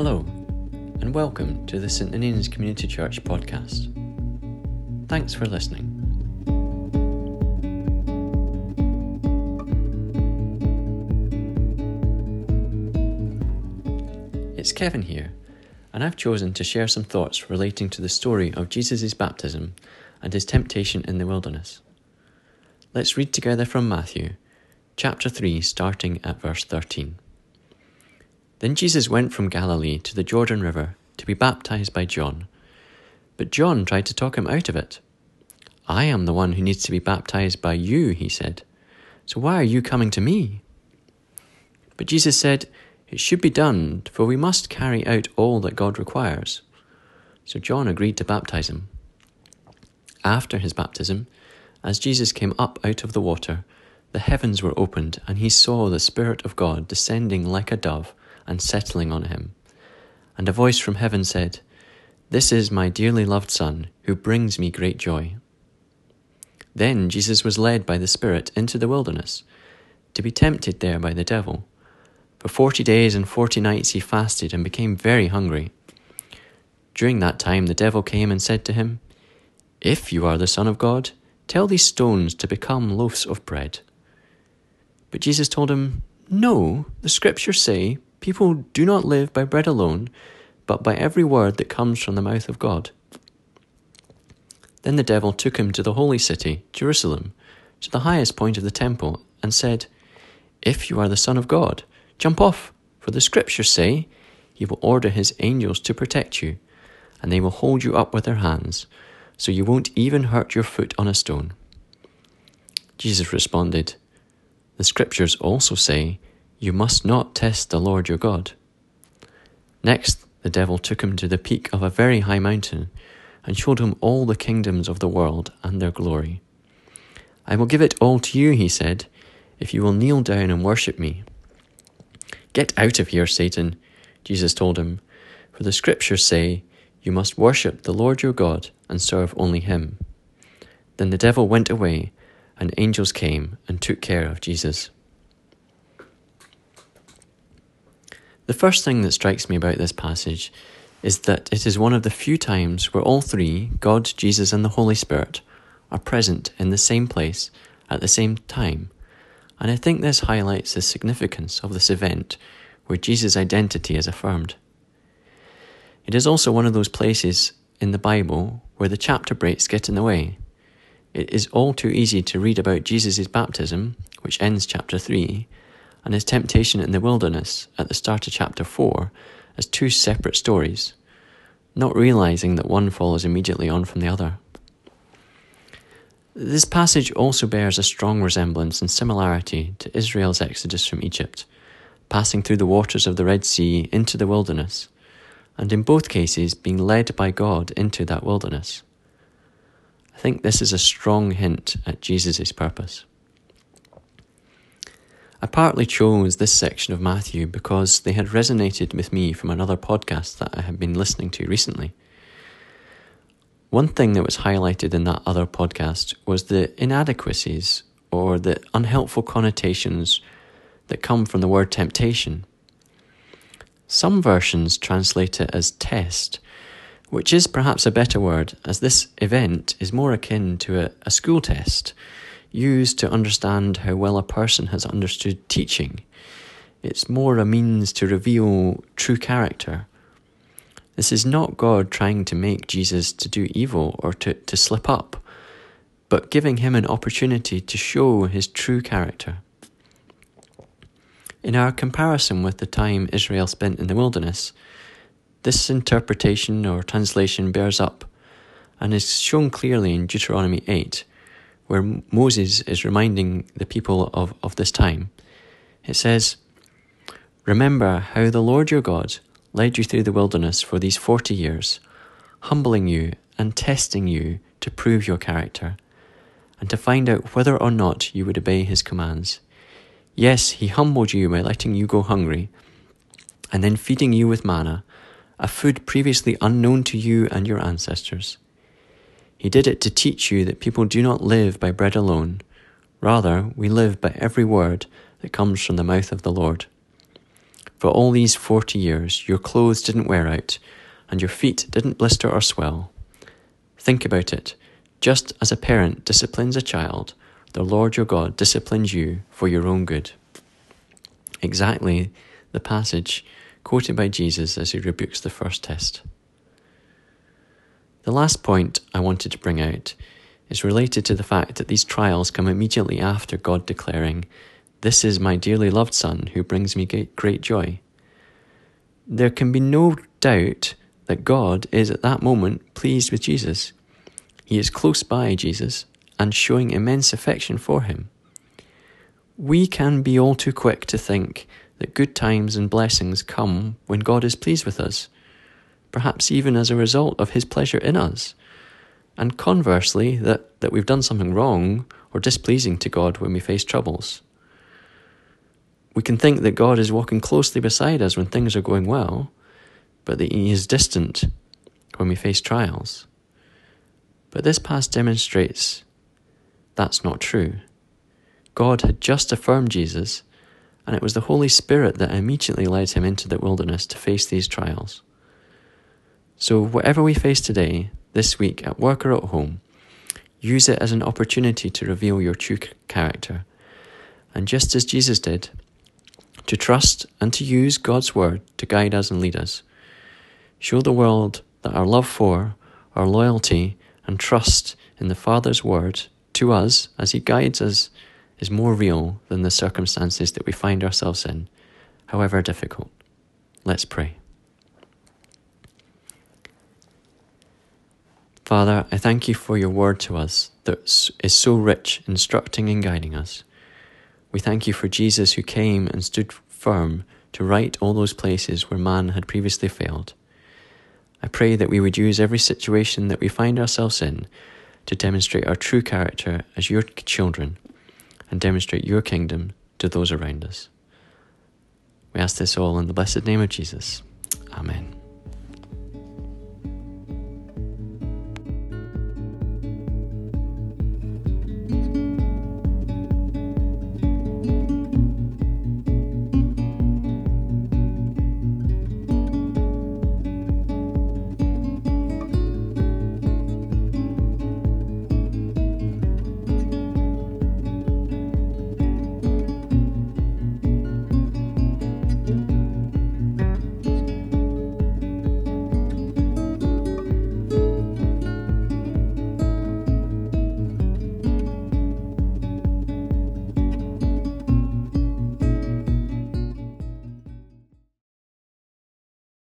Hello, and welcome to the St Ninians Community Church podcast. Thanks for listening. It's Kevin here, and I've chosen to share some thoughts relating to the story of Jesus' baptism and his temptation in the wilderness. Let's read together from Matthew, chapter 3, starting at verse 13. Then Jesus went from Galilee to the Jordan River to be baptized by John. But John tried to talk him out of it. "I am the one who needs to be baptized by you," he said. "So why are you coming to me?" But Jesus said, "It should be done, for we must carry out all that God requires." So John agreed to baptize him. After his baptism, as Jesus came up out of the water, the heavens were opened, and he saw the Spirit of God descending like a dove and settling on him. And a voice from heaven said, "This is my dearly loved Son, who brings me great joy." Then Jesus was led by the Spirit into the wilderness, to be tempted there by the devil. For 40 days and 40 nights he fasted and became very hungry. During that time the devil came and said to him, "If you are the Son of God, tell these stones to become loaves of bread." But Jesus told him, "No, the scriptures say, people do not live by bread alone, but by every word that comes from the mouth of God." Then the devil took him to the holy city, Jerusalem, to the highest point of the temple, and said, "If you are the Son of God, jump off, for the scriptures say, he will order his angels to protect you, and they will hold you up with their hands, so you won't even hurt your foot on a stone." Jesus responded, "The scriptures also say, you must not test the Lord your God." Next, the devil took him to the peak of a very high mountain and showed him all the kingdoms of the world and their glory. "I will give it all to you," he said, "if you will kneel down and worship me." "Get out of here, Satan," Jesus told him, "for the scriptures say, you must worship the Lord your God and serve only him." Then the devil went away, and angels came and took care of Jesus. The first thing that strikes me about this passage is that it is one of the few times where all three, God, Jesus, and the Holy Spirit, are present in the same place at the same time. And I think this highlights the significance of this event where Jesus' identity is affirmed. It is also one of those places in the Bible where the chapter breaks get in the way. It is all too easy to read about Jesus' baptism, which ends chapter 3, and his temptation in the wilderness at the start of chapter 4 as two separate stories, not realizing that one follows immediately on from the other. This passage also bears a strong resemblance and similarity to Israel's exodus from Egypt, passing through the waters of the Red Sea into the wilderness, and in both cases being led by God into that wilderness. I think this is a strong hint at Jesus' purpose. I partly chose this section of Matthew because they had resonated with me from another podcast that I had been listening to recently. One thing that was highlighted in that other podcast was the inadequacies or the unhelpful connotations that come from the word temptation. Some versions translate it as test, which is perhaps a better word, as this event is more akin to a school test, used to understand how well a person has understood teaching. It's more a means to reveal true character. This is not God trying to make Jesus to do evil or to slip up, but giving him an opportunity to show his true character. In our comparison with the time Israel spent in the wilderness, this interpretation or translation bears up and is shown clearly in Deuteronomy 8, where Moses is reminding the people of this time. It says, "Remember how the Lord your God led you through the wilderness for these 40 years, humbling you and testing you to prove your character, and to find out whether or not you would obey his commands. Yes, he humbled you by letting you go hungry, and then feeding you with manna, a food previously unknown to you and your ancestors. He did it to teach you that people do not live by bread alone. Rather, we live by every word that comes from the mouth of the Lord. but all these 40 years your clothes didn't wear out and your feet didn't blister or swell. Think about it. Just as a parent disciplines a child, the Lord your God disciplines you for your own good. Exactly the passage quoted by Jesus as he rebukes the first test. The last point I wanted to bring out is related to the fact that these trials come immediately after God declaring, "This is my dearly loved Son who brings me great joy." There can be no doubt that God is at that moment pleased with Jesus. He is close by Jesus and showing immense affection for him. We can be all too quick to think that good times and blessings come when God is pleased with us, perhaps even as a result of his pleasure in us, and conversely, that we've done something wrong or displeasing to God when we face troubles. We can think that God is walking closely beside us when things are going well, but that he is distant when we face trials. But this passage demonstrates that's not true. God had just affirmed Jesus, and it was the Holy Spirit that immediately led him into the wilderness to face these trials. So whatever we face today, this week, at work or at home, use it as an opportunity to reveal your true character. And just as Jesus did, to trust and to use God's word to guide us and lead us. Show the world that our love for, our loyalty and trust in the Father's word to us as he guides us is more real than the circumstances that we find ourselves in, however difficult. Let's pray. Father, I thank you for your word to us that is so rich, instructing and guiding us. We thank you for Jesus who came and stood firm to right all those places where man had previously failed. I pray that we would use every situation that we find ourselves in to demonstrate our true character as your children and demonstrate your kingdom to those around us. We ask this all in the blessed name of Jesus. Amen.